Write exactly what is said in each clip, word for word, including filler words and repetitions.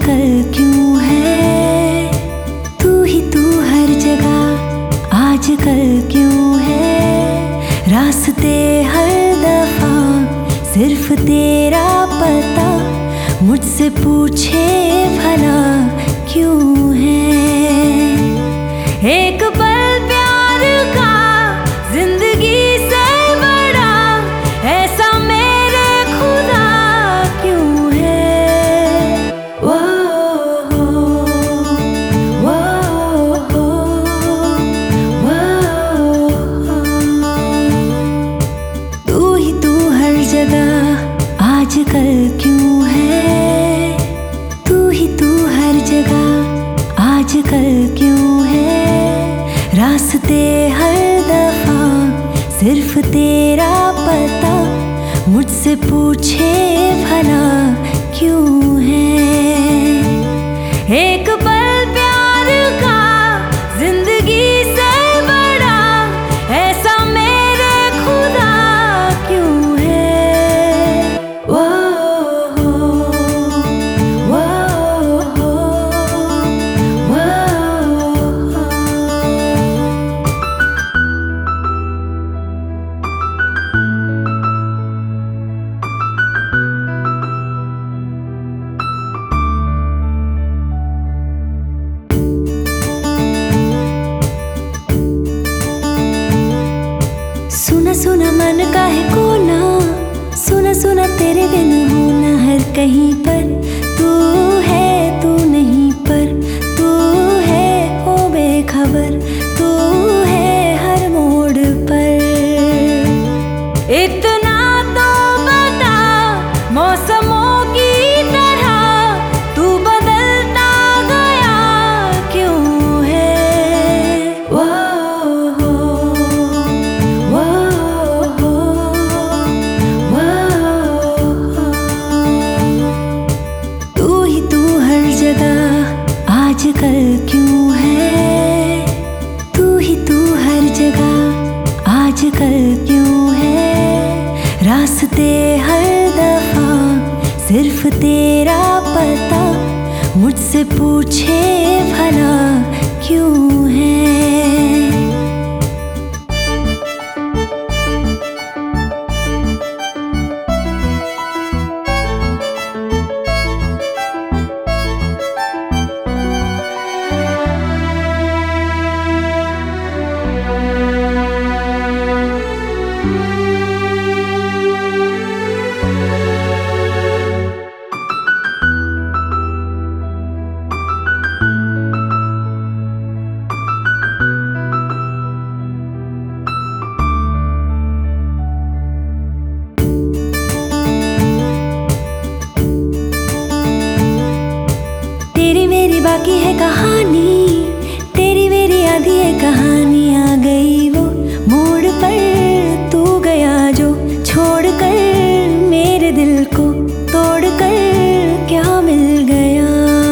आजकल क्यों है तू ही तू हर जगह, आजकल क्यों है रास्ते हर दफा सिर्फ तेरा पता, मुझसे पूछे भला क्यों है। एक पल प्यार का जिंदगी से बड़ा ऐसा मेरे खुदा क्यों है। वो वो वो तू ही तू हर जगह, आजकल क्यों है तू ही तू हर जगह, आजकल क्यों है रास्ते हर दफा सिर्फ तेरा पता, मुझसे पूछे भला क्यों है। एक पल प्यार का जिंदगी से बड़ा ऐसा मेरे खुदा क्यों है। वो सुना सुना मन का है कोना, सुना सुना तेरे बिन होना हर कहीं पर, तू है तू नहीं पर तू है ओ बेखबर, तू है हर मोड़ पर। इतना तो बता मौसमों की तरह तू बदलता गया क्यों है। वो आजकल क्यों है तू ही तू हर जगह, आजकल क्यों है रास्ते हर दफा सिर्फ तेरा पता, मुझसे पूछे भला क्यों है। बाकी है कहानी तेरी मेरी आधी है कहानी, आ गई वो मोड़ पर तू गया जो छोड़ कर मेरे दिल को तोड़ कर क्या मिल गया।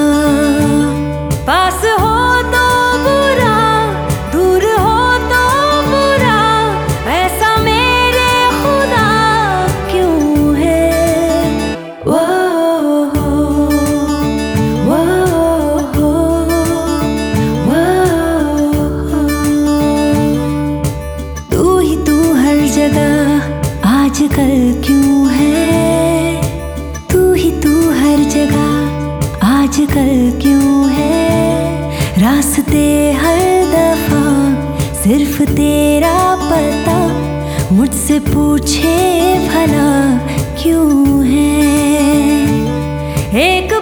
पास हो तो बुरा दूर हो तो बुरा ऐसा मेरे खुदा क्यों है। वो आजकल क्यों है तू ही तू हर जगह, आजकल क्यों है रास्ते हर दफा सिर्फ तेरा पता, मुझसे पूछे भला क्यों है। एक